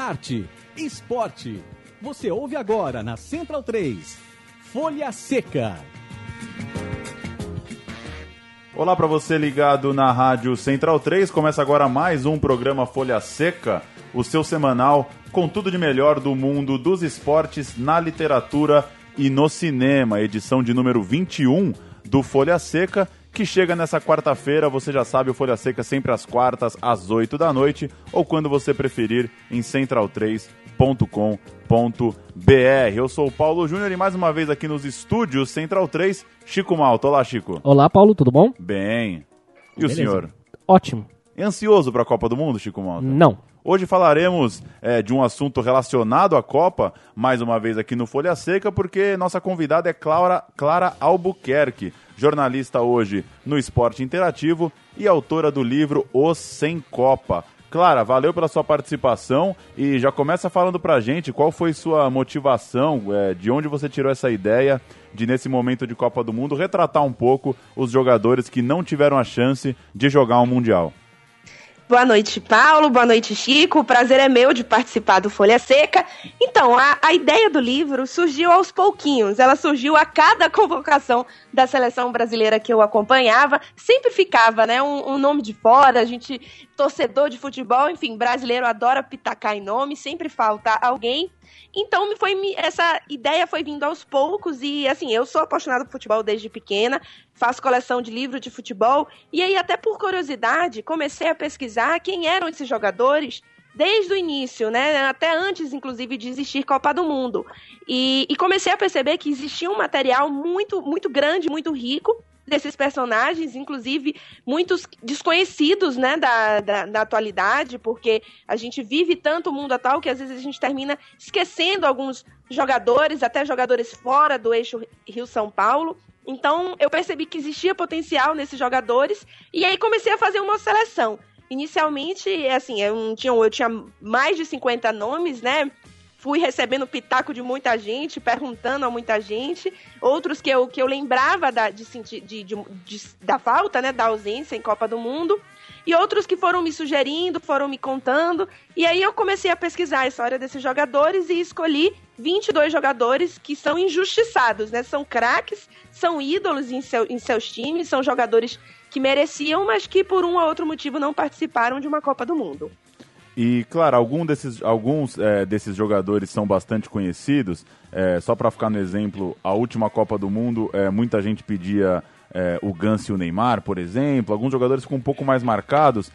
arte, esporte. Você ouve agora na Central 3, Folha Seca. Olá para você ligado na Rádio Central 3, começa agora mais um programa Folha Seca, o seu semanal com tudo de melhor do mundo dos esportes na literatura e no cinema, edição de número 21 do Folha Seca, que chega nessa quarta-feira. Você já sabe, o Folha Seca sempre às quartas, às 8 da noite, ou quando você preferir, em central3.com.br. Eu sou o Paulo Júnior e mais uma vez aqui nos estúdios Central 3, Chico Malta. Olá, Chico. Olá, Paulo, tudo bom? Bem. E Beleza. o senhor? Ótimo. Ansioso para a Copa do Mundo, Chico Malta? Não. Hoje falaremos de um assunto relacionado à Copa, mais uma vez aqui no Folha Seca, porque nossa convidada é Clara Albuquerque, jornalista hoje no Esporte Interativo e autora do livro Os Sem Copa. Clara, valeu pela sua participação e já começa falando pra gente qual foi sua motivação, de onde você tirou essa ideia de, nesse momento de Copa do Mundo, retratar um pouco os jogadores que não tiveram a chance de jogar um Mundial. Boa noite, Paulo. Boa noite, Chico. O prazer é meu de participar do Folha Seca. Então, a ideia do livro surgiu aos pouquinhos. Ela surgiu a cada convocação da seleção brasileira que eu acompanhava. Sempre ficava, né, um nome de fora. A gente, torcedor de futebol, enfim, brasileiro adora pitacar em nome. Sempre falta alguém. Então, essa ideia foi vindo aos poucos e, assim, eu sou apaixonada por futebol desde pequena, faço coleção de livros de futebol e aí, até por curiosidade, comecei a pesquisar quem eram esses jogadores desde o início, né, até antes, inclusive, de existir Copa do Mundo. E comecei a perceber que existia um material muito, muito grande, muito rico desses personagens, inclusive muitos desconhecidos, né, da atualidade, porque a gente vive tanto o mundo atual que às vezes a gente termina esquecendo alguns jogadores, até jogadores fora do eixo Rio-São Paulo. Então eu percebi que existia potencial nesses jogadores e aí comecei a fazer uma seleção. Inicialmente, assim, eu tinha mais de 50 nomes, né? Fui recebendo pitaco de muita gente, perguntando a muita gente, outros que eu lembrava da falta, né, da ausência em Copa do Mundo, e outros que foram me sugerindo, foram me contando, e aí eu comecei a pesquisar a história desses jogadores e escolhi 22 jogadores que são injustiçados, né, são craques, são ídolos em seus times, são jogadores que mereciam, mas que por um ou outro motivo não participaram de uma Copa do Mundo. E, claro, alguns desses jogadores são bastante conhecidos. Só para ficar no exemplo, a última Copa do Mundo, muita gente pedia o Ganso e o Neymar, por exemplo. Alguns jogadores ficam um pouco mais marcados.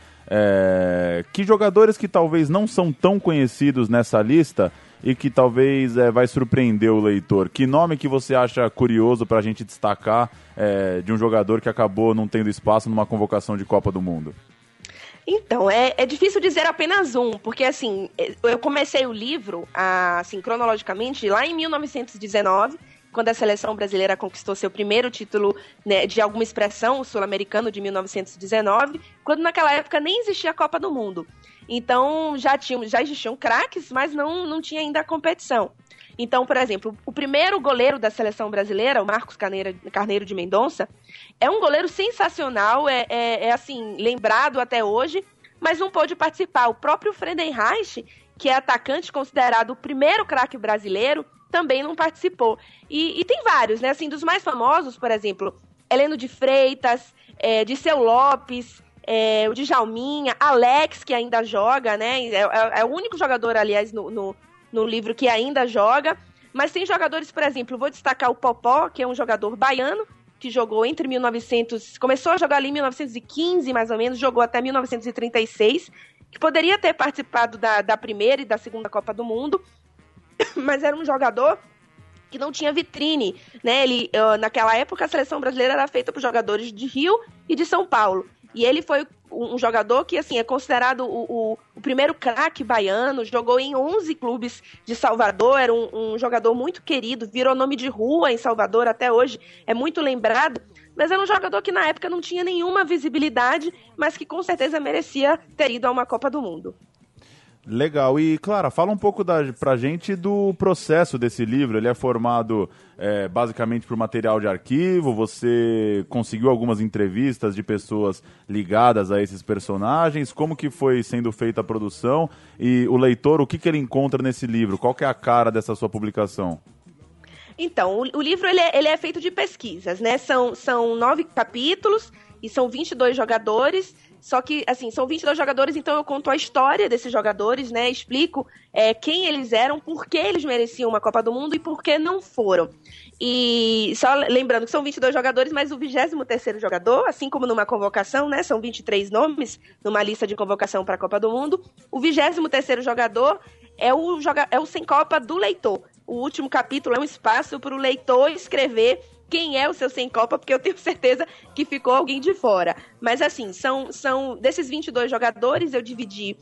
Que jogadores que talvez não são tão conhecidos nessa lista e que talvez vai surpreender o leitor? Que nome que você acha curioso para a gente destacar de um jogador que acabou não tendo espaço numa convocação de Copa do Mundo? Então, é difícil dizer apenas um, porque, assim, eu comecei o livro, assim, cronologicamente, lá em 1919, quando a seleção brasileira conquistou seu primeiro título, né, de alguma expressão, o sul-americano de 1919, quando naquela época nem existia a Copa do Mundo. Então, já existiam craques, mas não tinha ainda a competição. Então, por exemplo, o primeiro goleiro da seleção brasileira, o Marcos Carneiro de Mendonça, é um goleiro sensacional, assim, lembrado até hoje, mas não pôde participar. O próprio Friedenreich, que é atacante considerado o primeiro craque brasileiro, também não participou. E tem vários, né? Assim, dos mais famosos, por exemplo, Heleno de Freitas, Diceu Lopes, o Djalminha, Alex, que ainda joga, né? É o único jogador, aliás, no livro que ainda joga, mas tem jogadores, por exemplo, vou destacar o Popó, que é um jogador baiano, que jogou começou a jogar ali em 1915, mais ou menos, jogou até 1936, que poderia ter participado da primeira e da segunda Copa do Mundo, mas era um jogador que não tinha vitrine, né? Naquela época, a seleção brasileira era feita por jogadores de Rio e de São Paulo. E ele foi um jogador que, assim, é considerado o primeiro craque baiano, jogou em 11 clubes de Salvador, era um jogador muito querido, virou nome de rua em Salvador até hoje, é muito lembrado, mas era um jogador que na época não tinha nenhuma visibilidade, mas que com certeza merecia ter ido a uma Copa do Mundo. Legal. E, Clara, fala um pouco pra gente do processo desse livro. Ele é formado basicamente por material de arquivo, você conseguiu algumas entrevistas de pessoas ligadas a esses personagens, como que foi sendo feita a produção e o leitor, o que ele encontra nesse livro? Qual que é a cara dessa sua publicação? Então, o livro ele é feito de pesquisas, né? São 9 capítulos e são 22 jogadores. Só que, assim, são 22 jogadores, então eu conto a história desses jogadores, né? Explico quem eles eram, por que eles mereciam uma Copa do Mundo e por que não foram. E só lembrando que são 22 jogadores, mas o 23º jogador, assim como numa convocação, né? São 23 nomes numa lista de convocação para a Copa do Mundo. O 23º jogador é o sem Copa do leitor. O último capítulo é um espaço para o leitor escrever quem é o seu sem Copa, porque eu tenho certeza que ficou alguém de fora. Mas assim, são desses 22 jogadores, eu dividi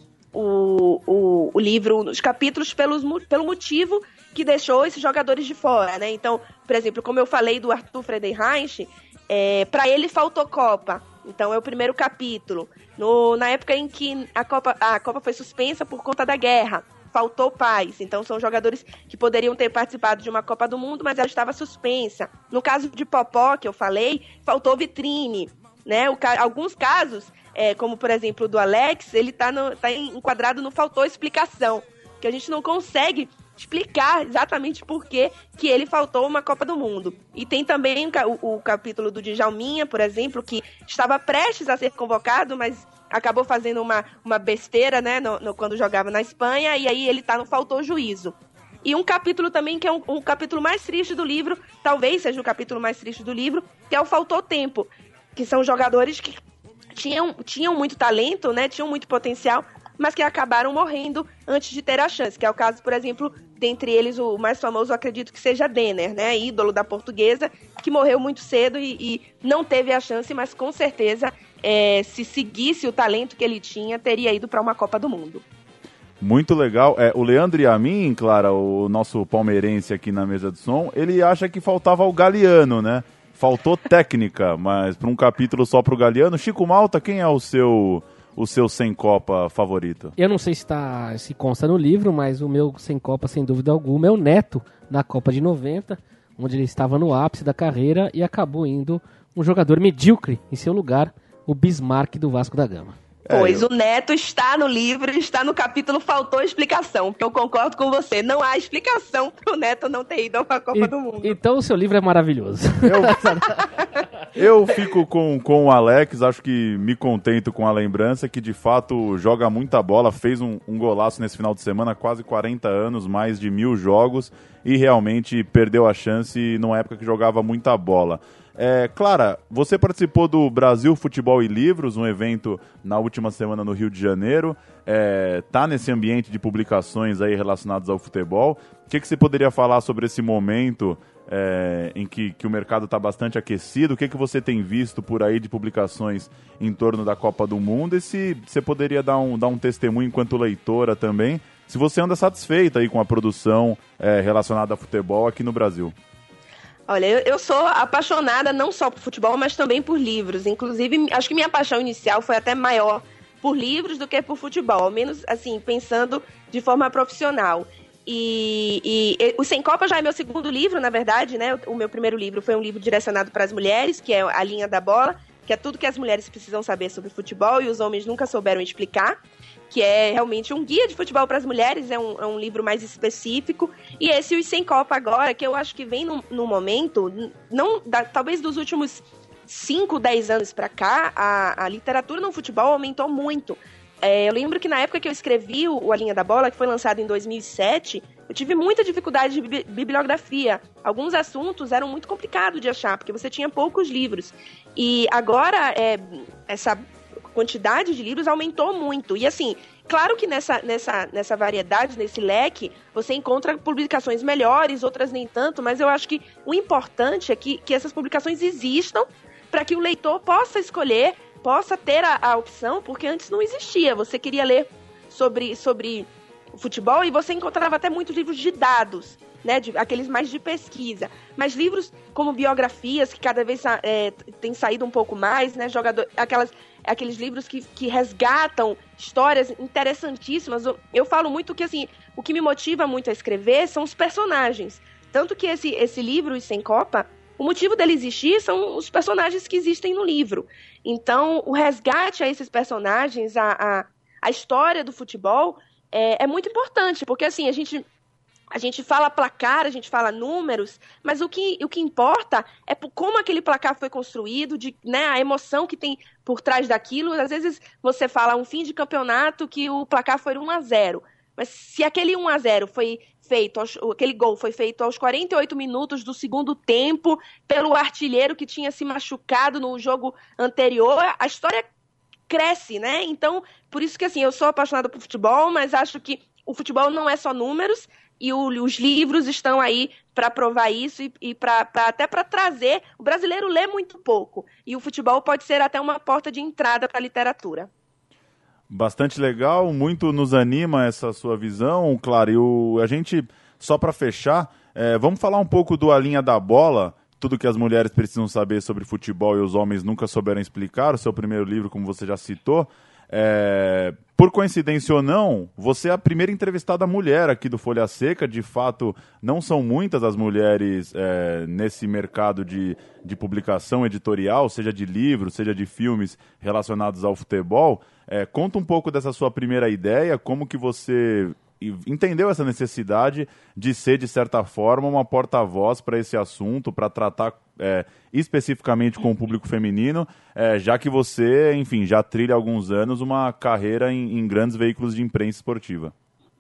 o livro nos capítulos pelo motivo que deixou esses jogadores de fora, né? Então, por exemplo, como eu falei do Arthur Friedenreich, para ele faltou Copa. Então é o primeiro capítulo. Na época em que a Copa foi suspensa por conta da guerra, faltou paz. Então são jogadores que poderiam ter participado de uma Copa do Mundo, mas ela estava suspensa. No caso de Popó, que eu falei, faltou vitrine, né? Alguns casos, como por exemplo o do Alex, ele tá enquadrado no faltou explicação, que a gente não consegue explicar exatamente por que ele faltou uma Copa do Mundo. E tem também o capítulo do Djalminha, por exemplo, que estava prestes a ser convocado, mas acabou fazendo uma besteira, né, quando jogava na Espanha, e aí ele no faltou juízo. E um capítulo também, que é um capítulo mais triste do livro, talvez seja o capítulo mais triste do livro, que é o faltou tempo, que são jogadores que tinham muito talento, né, tinham muito potencial, mas que acabaram morrendo antes de ter a chance, que é o caso, por exemplo, dentre eles o mais famoso, eu acredito que seja Denner, né, ídolo da Portuguesa, que morreu muito cedo e não teve a chance, mas com certeza, se seguisse o talento que ele tinha, teria ido para uma Copa do Mundo. Muito legal. O Leandro Yamin, Clara, o nosso palmeirense aqui na mesa de som, ele acha que faltava o Galeano, né? Faltou técnica, mas para um capítulo só para o Galeano. Chico Malta, quem é o seu sem Copa favorito? Eu não sei se consta no livro, mas o meu sem Copa, sem dúvida alguma, é o Neto, na Copa de 90, onde ele estava no ápice da carreira e acabou indo um jogador medíocre em seu lugar, o Bismarck do Vasco da Gama. Pois o Neto está no livro, está no capítulo Faltou Explicação, porque eu concordo com você, não há explicação para o Neto não ter ido a uma Copa do Mundo. Então o seu livro é maravilhoso. Eu fico com o Alex, acho que me contento com a lembrança, que de fato joga muita bola, fez um golaço nesse final de semana, quase 40 anos, mais de 1000 jogos, e realmente perdeu a chance numa época que jogava muita bola. Clara, você participou do Brasil Futebol e Livros, um evento na última semana no Rio de Janeiro, tá nesse ambiente de publicações aí relacionadas ao futebol. O que você poderia falar sobre esse momento em que o mercado está bastante aquecido? O que você tem visto por aí de publicações em torno da Copa do Mundo? E se você poderia dar um testemunho enquanto leitora também, se você anda satisfeita aí com a produção relacionada a futebol aqui no Brasil? Olha, eu sou apaixonada não só por futebol, mas também por livros. Inclusive, acho que minha paixão inicial foi até maior por livros do que por futebol, ao menos, assim, pensando de forma profissional. E o Sem Copa já é meu segundo livro, na verdade, né? O meu primeiro livro foi um livro direcionado para as mulheres, que é A Linha da Bola, que é tudo que as mulheres precisam saber sobre futebol e os homens nunca souberam explicar, que é realmente um guia de futebol para as mulheres, é um livro mais específico. E esse O Sem Copa agora, que eu acho que vem num momento, talvez dos últimos 5, 10 anos para cá, a literatura no futebol aumentou muito. Eu lembro que na época que eu escrevi A Linha da Bola, que foi lançado em 2007, eu tive muita dificuldade de bibliografia. Alguns assuntos eram muito complicados de achar, porque você tinha poucos livros. E agora, essa quantidade de livros aumentou muito. E assim, claro que nessa variedade, nesse leque, você encontra publicações melhores, outras nem tanto, mas eu acho que o importante é que essas publicações existam para que o leitor possa escolher, possa ter a opção, porque antes não existia. Você queria ler sobre o futebol e você encontrava até muitos livros de dados, né, aqueles mais de pesquisa. Mas livros como biografias, que cada vez tem saído um pouco mais, né, aqueles livros que resgatam histórias interessantíssimas. Eu falo muito que, assim, o que me motiva muito a escrever são os personagens. Tanto que esse livro, Os Sem Copa, o motivo dele existir são os personagens que existem no livro. Então, o resgate a esses personagens, a história do futebol, é muito importante, porque, assim, a gente fala placar, a gente fala números, mas o que importa é como aquele placar foi construído, né, a emoção que tem por trás daquilo. Às vezes você fala um fim de campeonato que o placar foi 1-0, mas se aquele 1-0 foi feito, aquele gol foi feito aos 48 minutos do segundo tempo pelo artilheiro que tinha se machucado no jogo anterior, a história cresce, né? Então, por isso que, assim, eu sou apaixonada por futebol, mas acho que o futebol não é só números, e os livros estão aí para provar isso e até para trazer. O brasileiro lê muito pouco, e o futebol pode ser até uma porta de entrada para a literatura. Bastante legal, muito nos anima essa sua visão, claro. E a gente, só para fechar, vamos falar um pouco do A Linha da Bola, tudo que as mulheres precisam saber sobre futebol e os homens nunca souberam explicar, o seu primeiro livro, como você já citou. Por coincidência ou não, você é a primeira entrevistada mulher aqui do Folha Seca. De fato, não são muitas as mulheres nesse mercado de publicação editorial, seja de livros, seja de filmes relacionados ao futebol. Conta um pouco dessa sua primeira ideia, como que você entendeu essa necessidade de ser, de certa forma, uma porta-voz para esse assunto, para tratar especificamente com o público feminino, já que você, enfim, já trilha há alguns anos uma carreira em grandes veículos de imprensa esportiva.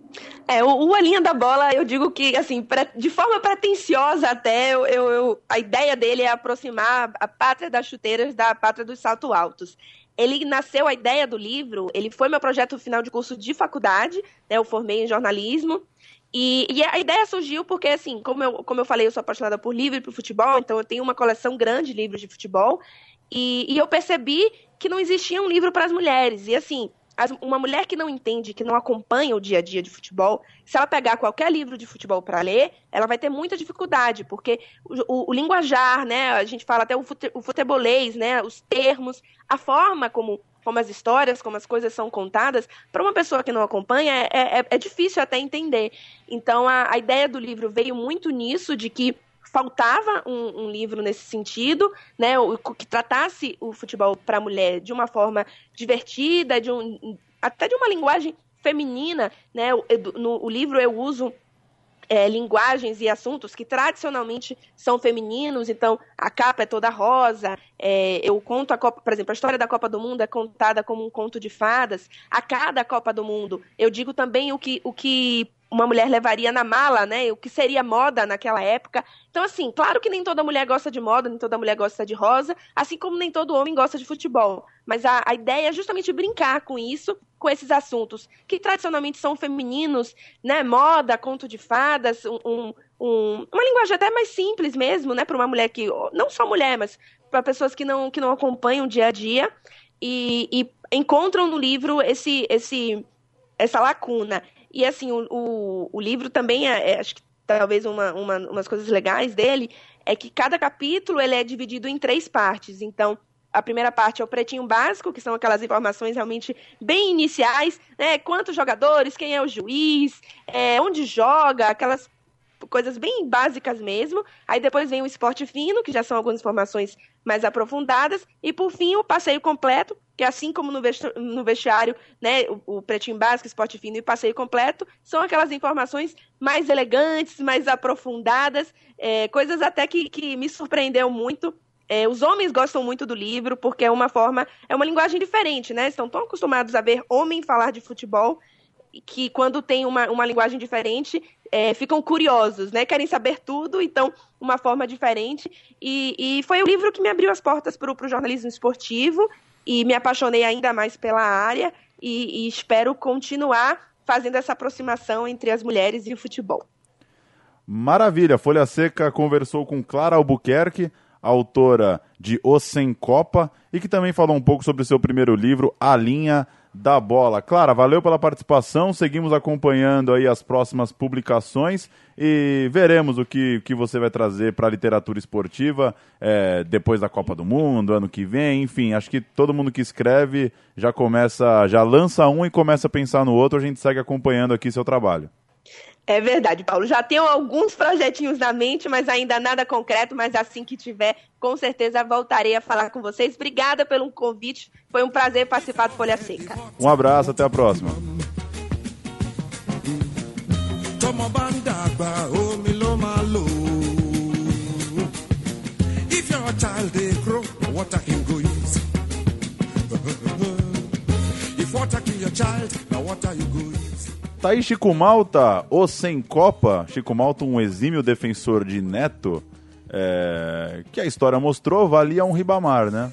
O A Linha da Bola, eu digo que, assim, de forma pretensiosa até, a ideia dele é aproximar a pátria das chuteiras da pátria dos saltos altos. Ele nasceu, a ideia do livro, ele foi meu projeto final de curso de faculdade, né, eu formei em jornalismo, e a ideia surgiu porque, assim, como eu falei, eu sou apaixonada por livro e por futebol, então eu tenho uma coleção grande de livros de futebol, e eu percebi que não existia um livro para as mulheres, e assim, uma mulher que não entende, que não acompanha o dia a dia de futebol, se ela pegar qualquer livro de futebol para ler, ela vai ter muita dificuldade, porque o linguajar, né, a gente fala até o futebolês, né, os termos, a forma como as histórias, como as coisas são contadas, para uma pessoa que não acompanha, é difícil até entender. Então, a ideia do livro veio muito nisso, de que faltava um livro nesse sentido, né, que tratasse o futebol para a mulher de uma forma divertida, até de uma linguagem feminina, né? No livro eu uso linguagens e assuntos que tradicionalmente são femininos, então a capa é toda rosa, eu conto a Copa, por exemplo, a história da Copa do Mundo é contada como um conto de fadas. A cada Copa do Mundo eu digo também o que uma mulher levaria na mala, né? O que seria moda naquela época. Então, assim, claro que nem toda mulher gosta de moda, nem toda mulher gosta de rosa, assim como nem todo homem gosta de futebol. Mas a ideia é justamente brincar com isso, com esses assuntos que tradicionalmente são femininos, né? Moda, conto de fadas, uma linguagem até mais simples mesmo, né? Para uma mulher que, não só mulher, mas para pessoas que não acompanham o dia a dia e encontram no livro essa lacuna. E, assim, o livro também, acho que talvez umas coisas legais dele, é que cada capítulo ele é dividido em 3 partes. Então, a primeira parte é o pretinho básico, que são aquelas informações realmente bem iniciais, né? Quantos jogadores, quem é o juiz, onde joga, aquelas coisas bem básicas mesmo. Aí depois vem o esporte fino, que já são algumas informações mais aprofundadas. E, por fim, o passeio completo, que assim como no vestiário, né, o pretinho básico, esporte fino e passeio completo, são aquelas informações mais elegantes, mais aprofundadas, coisas até que me surpreendeu muito. Os homens gostam muito do livro, porque é uma linguagem diferente, né? Estão tão acostumados a ver homem falar de futebol, que quando tem uma linguagem diferente, ficam curiosos, né? Querem saber tudo, então uma forma diferente. E foi o livro que me abriu as portas para o jornalismo esportivo, e me apaixonei ainda mais pela área, e espero continuar fazendo essa aproximação entre as mulheres e o futebol. Maravilha! Folha Seca conversou com Clara Albuquerque, autora de Os Sem Copa, e que também falou um pouco sobre o seu primeiro livro, A Linha da bola. Clara, valeu pela participação, seguimos acompanhando aí as próximas publicações e veremos o que você vai trazer para a literatura esportiva depois da Copa do Mundo, ano que vem, enfim, acho que todo mundo que escreve já lança um e começa a pensar no outro, a gente segue acompanhando aqui seu trabalho. É verdade, Paulo. Já tenho alguns projetinhos na mente, mas ainda nada concreto, mas assim que tiver, com certeza voltarei a falar com vocês. Obrigada pelo convite, foi um prazer participar do Folha Seca. Um abraço, até a próxima. Tá aí Chico Malta, o Sem Copa. Chico Malta, um exímio defensor de Neto, que a história mostrou, valia um Ribamar, né?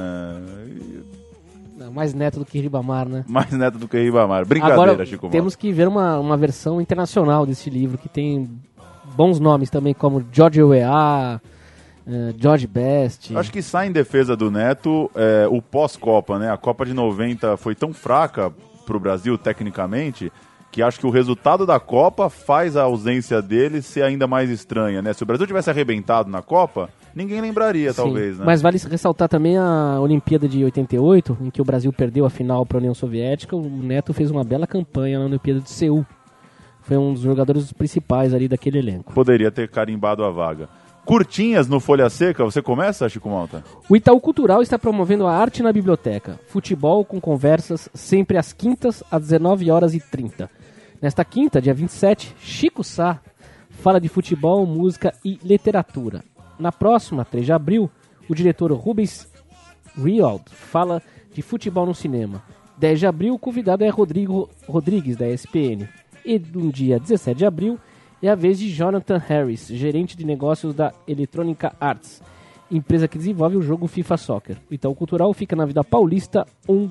Não, mais Neto do que Ribamar, né? Mais Neto do que Ribamar. Brincadeira, agora, Chico Malta. Temos que ver uma versão internacional desse livro, que tem bons nomes também, como George Weah, George Best. Acho que sai em defesa do Neto o pós-Copa, né? A Copa de 90 foi tão fraca pro Brasil, tecnicamente, que acho que o resultado da Copa faz a ausência dele ser ainda mais estranha, né? Se o Brasil tivesse arrebentado na Copa, ninguém lembraria, Sim, talvez, né? Mas vale ressaltar também a Olimpíada de 88, em que o Brasil perdeu a final para a União Soviética. O Neto fez uma bela campanha na Olimpíada de Seul. Foi um dos jogadores principais ali daquele elenco. Poderia ter carimbado a vaga. Curtinhas no Folha Seca, você começa, Chico Malta? O Itaú Cultural está promovendo a arte na biblioteca. Futebol com conversas, sempre às quintas, às 19h30. Nesta quinta, dia 27, Chico Sá fala de futebol, música e literatura. Na próxima, 3 de abril, o diretor Rubens Riald fala de futebol no cinema. 10 de abril, o convidado é Rodrigo Rodrigues, da ESPN. E no dia 17 de abril, é a vez de Jonathan Harris, gerente de negócios da Electronic Arts, empresa que desenvolve o jogo FIFA Soccer. O Itaú Cultural fica na Vida Paulista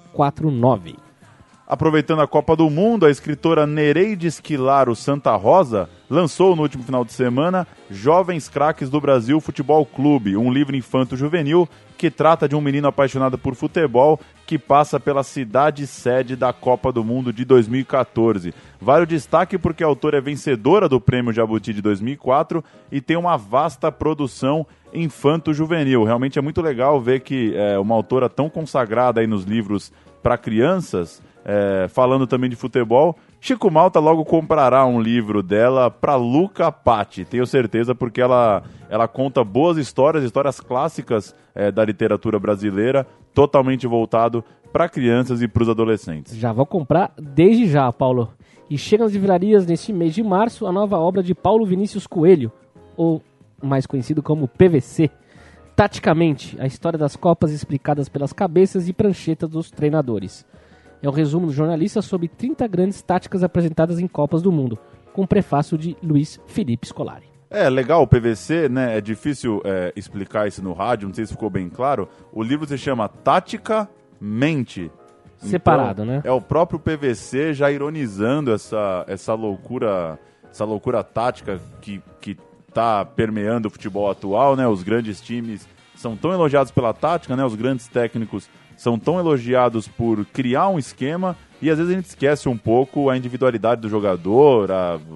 149. Aproveitando a Copa do Mundo, a escritora Nereide Esquilaro Santa Rosa lançou no último final de semana Jovens Craques do Brasil Futebol Clube, um livro infanto-juvenil que trata de um menino apaixonado por futebol que passa pela cidade sede da Copa do Mundo de 2014. Vale o destaque porque a autora é vencedora do Prêmio Jabuti de 2004 e tem uma vasta produção infanto-juvenil. Realmente é muito legal ver que uma autora tão consagrada aí nos livros para crianças, falando também de futebol, Chico Malta logo comprará um livro dela para Luca Patti, tenho certeza, porque ela conta boas histórias clássicas da literatura brasileira, totalmente voltado para crianças e para os adolescentes. Já vou comprar desde já, Paulo. E chega nas livrarias neste mês de março a nova obra de Paulo Vinícius Coelho, ou mais conhecido como PVC. Taticamente, a história das Copas explicadas pelas cabeças e pranchetas dos treinadores. É o resumo do jornalista sobre 30 grandes táticas apresentadas em Copas do Mundo, com prefácio de Luiz Felipe Scolari. É legal o PVC, né? É difícil explicar isso no rádio, não sei se ficou bem claro. O livro se chama Taticamente. Separado, então, né? É o próprio PVC já ironizando essa loucura tática que tá permeando o futebol atual, né? Os grandes times são tão elogiados pela tática, né? Os grandes técnicos são tão elogiados por criar um esquema e às vezes a gente esquece um pouco a individualidade do jogador,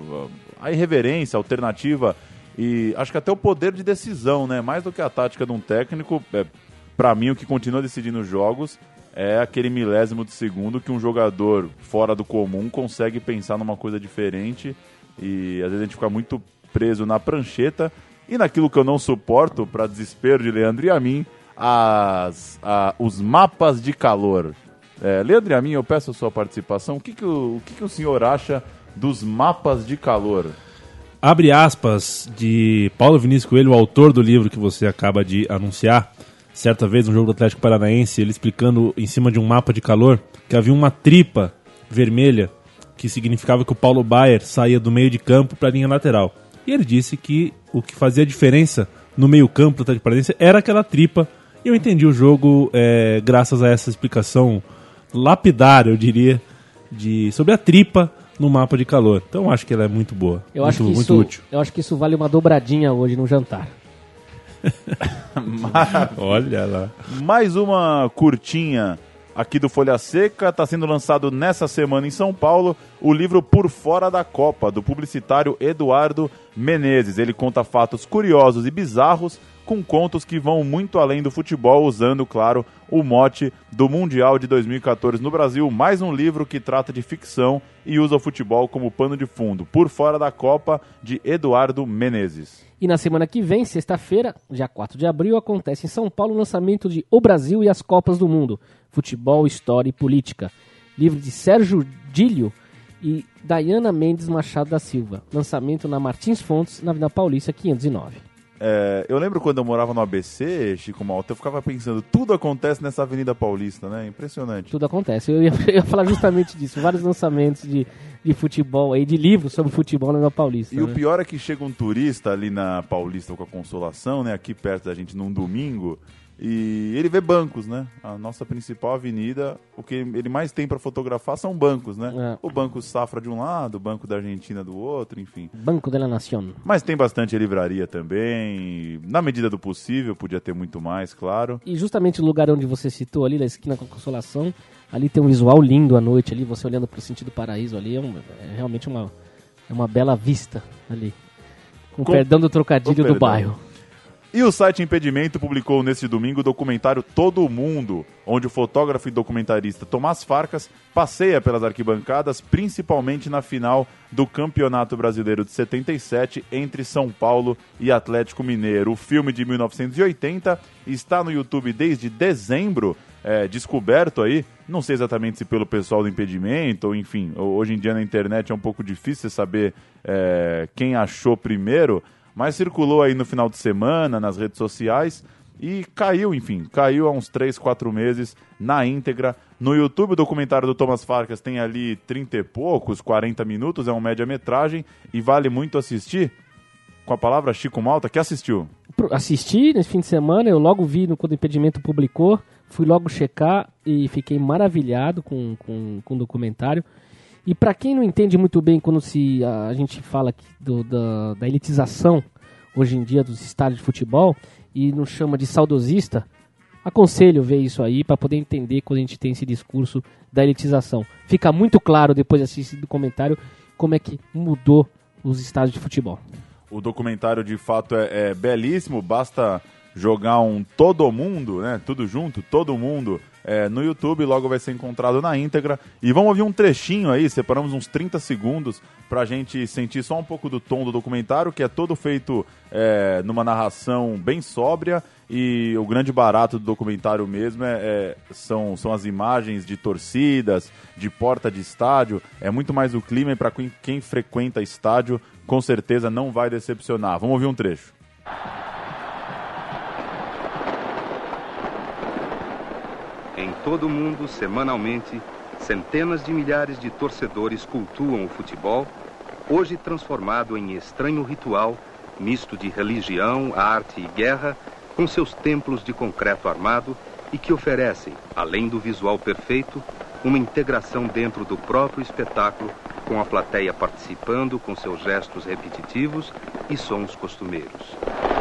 a irreverência, a alternativa e acho que até o poder de decisão, né? Mais do que a tática de um técnico, para mim o que continua decidindo os jogos é aquele milésimo de segundo que um jogador fora do comum consegue pensar numa coisa diferente e às vezes a gente fica muito preso na prancheta e naquilo que eu não suporto, para desespero de Leandro e a mim, os mapas de calor. Leandro e a mim, eu peço a sua participação. O que o senhor acha dos mapas de calor? Abre aspas de Paulo Vinícius Coelho, o autor do livro que você acaba de anunciar. Certa vez, no jogo do Atlético Paranaense, ele explicando em cima de um mapa de calor que havia uma tripa vermelha que significava que o Paulo Baier saía do meio de campo para a linha lateral. E ele disse que o que fazia diferença no meio campo do Atlético Paranaense era aquela tripa. E eu entendi o jogo graças a essa explicação lapidária, eu diria, sobre a tripa no mapa de calor. Então acho que ela é muito boa, muito útil. Eu acho que isso vale uma dobradinha hoje no jantar. Olha lá. Mais uma curtinha aqui do Folha Seca. Está sendo lançado nessa semana em São Paulo o livro Por Fora da Copa, do publicitário Eduardo Menezes. Ele conta fatos curiosos e bizarros com contos que vão muito além do futebol, usando, claro, o mote do Mundial de 2014 no Brasil. Mais um livro que trata de ficção e usa o futebol como pano de fundo. Por Fora da Copa, de Eduardo Menezes. E na semana que vem, sexta-feira, dia 4 de abril, acontece em São Paulo o lançamento de O Brasil e as Copas do Mundo, Futebol, História e Política. Livro de Sérgio Dílio e Dayana Mendes Machado da Silva. Lançamento na Martins Fontes, na Avenida Paulista, 509. Eu lembro quando eu morava no ABC, Chico Malta, eu ficava pensando, tudo acontece nessa Avenida Paulista, né? Impressionante. Tudo acontece. Eu ia falar justamente disso. Vários lançamentos de futebol aí, de livros sobre futebol na Avenida Paulista. E o pior é que chega um turista ali na Paulista com a Consolação, né? Aqui perto da gente num domingo, e ele vê bancos, né? A nossa principal avenida, o que ele mais tem para fotografar são bancos, né? O Banco Safra de um lado, o Banco da Argentina do outro, enfim. Banco de la Nación. Mas tem bastante livraria também, na medida do possível, podia ter muito mais, claro. E justamente o lugar onde você citou ali, na esquina com a Consolação, ali tem um visual lindo à noite ali, você olhando para o sentido paraíso ali, é realmente uma bela vista ali. Com perdão do trocadilho do bairro. E o site Impedimento publicou neste domingo o documentário Todo Mundo, onde o fotógrafo e documentarista Tomás Farcas passeia pelas arquibancadas, principalmente na final do Campeonato Brasileiro de 77 entre São Paulo e Atlético Mineiro. O filme de 1980 está no YouTube desde dezembro, descoberto aí, não sei exatamente se pelo pessoal do Impedimento, ou enfim, hoje em dia na internet é um pouco difícil saber quem achou primeiro, mas circulou aí no final de semana, nas redes sociais, e caiu há uns 3, 4 meses na íntegra. No YouTube, o documentário do Tomás Farcas tem ali 30 e poucos, 40 minutos, é uma média-metragem, e vale muito assistir. Com a palavra Chico Malta, que assistiu? Assisti nesse fim de semana, eu logo vi quando o Impedimento publicou, fui logo checar e fiquei maravilhado com o documentário. E para quem não entende muito bem quando a gente fala aqui da elitização hoje em dia dos estádios de futebol e nos chama de saudosista, aconselho ver isso aí para poder entender quando a gente tem esse discurso da elitização. Fica muito claro depois de assistir o documentário como é que mudou os estádios de futebol. O documentário de fato é belíssimo, basta jogar um Todo Mundo, né? Tudo junto, Todo Mundo, no YouTube, logo vai ser encontrado na íntegra. E vamos ouvir um trechinho aí, separamos uns 30 segundos pra gente sentir só um pouco do tom do documentário, que é todo feito numa narração bem sóbria, e o grande barato do documentário mesmo são as imagens de torcidas, de porta de estádio, é muito mais o clima, e pra quem frequenta estádio, com certeza não vai decepcionar. Vamos ouvir um trecho. Em todo o mundo, semanalmente, centenas de milhares de torcedores cultuam o futebol, hoje transformado em estranho ritual, misto de religião, arte e guerra, com seus templos de concreto armado e que oferecem, além do visual perfeito, uma integração dentro do próprio espetáculo, com a plateia participando com seus gestos repetitivos e sons costumeiros.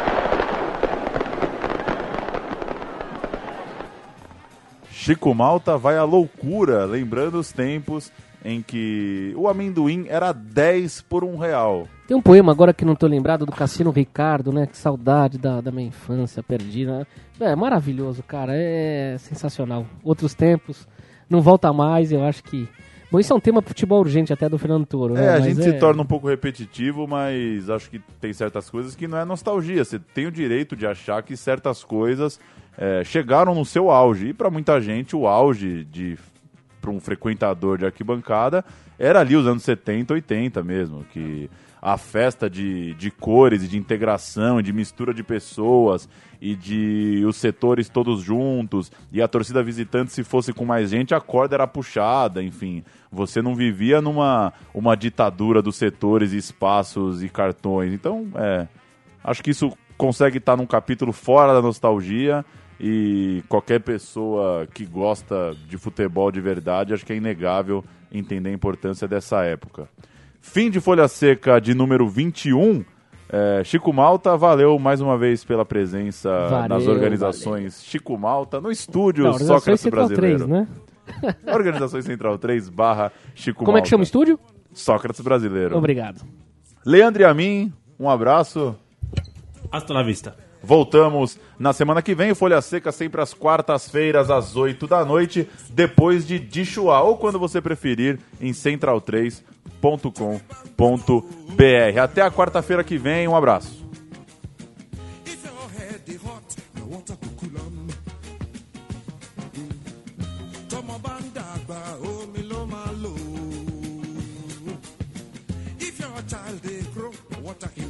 Chico Malta vai à loucura, lembrando os tempos em que o amendoim era 10 por R$1. Tem um poema agora que não estou lembrado, do Cassino Ricardo, né? Que saudade da minha infância perdida. É maravilhoso, cara, é sensacional. Outros tempos, não volta mais, eu acho que... Bom, isso é um tema futebol urgente até do Fernando Toro, né? A gente se torna um pouco repetitivo, mas acho que tem certas coisas que não é nostalgia. Você tem o direito de achar que certas coisas chegaram no seu auge. E para muita gente, o auge para um frequentador de arquibancada era ali os anos 70, 80 mesmo, que a festa de cores e de integração, de mistura de pessoas e de os setores todos juntos, e a torcida visitante, se fosse com mais gente, a corda era puxada, enfim, você não vivia numa ditadura dos setores, espaços e cartões. Então, acho que isso consegue estar num capítulo fora da nostalgia, e qualquer pessoa que gosta de futebol de verdade, acho que é inegável entender a importância dessa época. Fim de Folha Seca de número 21. Chico Malta, valeu mais uma vez pela presença nas Valeu, organizações valeu. Chico Malta, no estúdio Não, Organizações Sócrates Central Brasileiro. 3, né? Organizações Central 3 / Chico Como Malta. é que chama o estúdio? Sócrates Brasileiro. Obrigado. Leandro e a mim, um abraço. Hasta la vista. Voltamos na semana que vem. O Folha Seca sempre às quartas-feiras, às 8 da noite, depois de Dichuá, ou quando você preferir, em central3.com.br. Até a quarta-feira que vem. Um abraço. If your head is hot, the water could cool 'em. Tọmọ bá ń dàgbà, omi ló máa lò. If your child dey grow, the water can